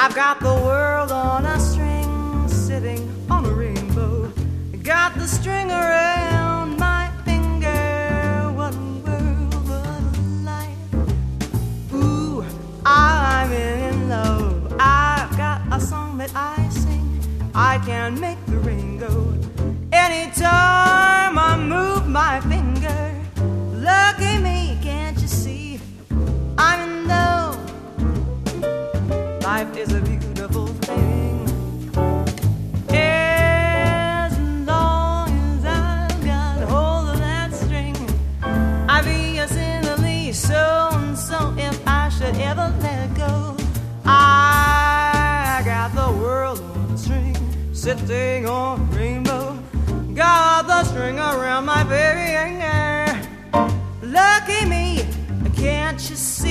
I've got the world on a string, sitting on a rainbow. Got the string around my finger. What a world, what a life. Ooh, I'm in love. I've got a song that I sing. I can make the rain go anytime I move my finger. Lucky me, can't you see? I'm in love. Life is a beautiful thing. As long as I've got hold of that string, I'd be a silly so-and-so if I should ever let go. I got the world on a string, sitting on a rainbow. Got the string around my finger. Lucky me, can't you see?